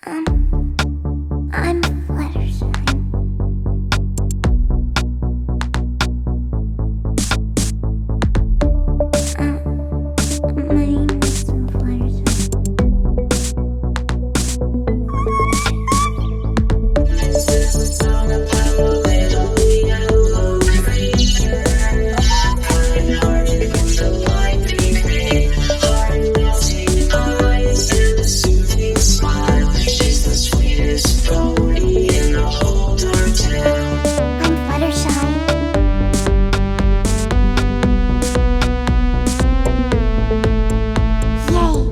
I'm Fluttershy. My name is Fluttershy. This is a song about a little yellow creature. Kind hearted with a light pink vein, heart melting eyes and a soothing smile. She's the sweetest pony in the whole dark town. I'm Fluttershy. Yay!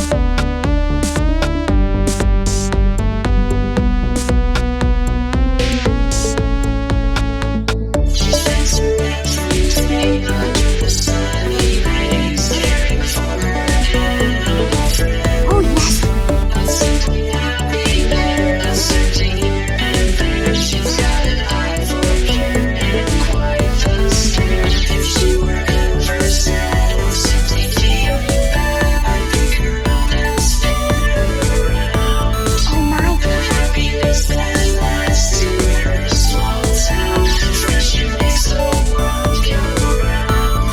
She spends her everything under the sunny rays, caring for her animal friend. Oh yes! Not simply happy, they're not searching here and there. She's got an eye for pure and quite the stare. If she were ever sad or simply feeling bad, I'd pick her up and spin her around. Oh my! Happiness that lasts in her small town. Friendship makes the world go round.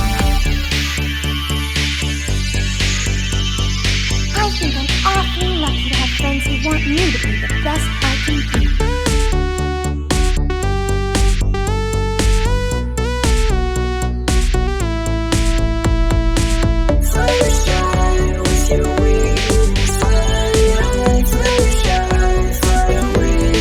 I think I'm awfully lucky to have friends who want me to be the best I can be. Fluttershy with your wings, fly high. Fluttershy, fly away.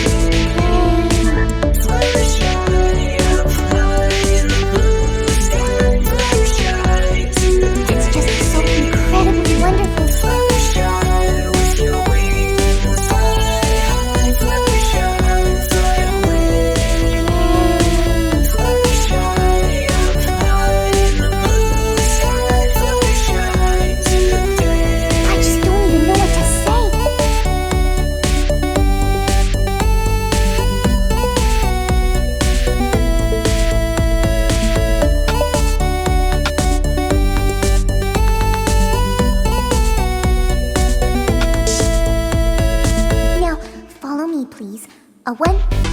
Fluttershy up high in the blue sky. Fluttershy today. It's just so incredibly wonderful. Fluttershy with your wings, fly high. Fluttershy, fly away. Fluttershy up high in the blue sky. Fluttershy today. I just don't even know what to say. Now, follow me, please. A 1,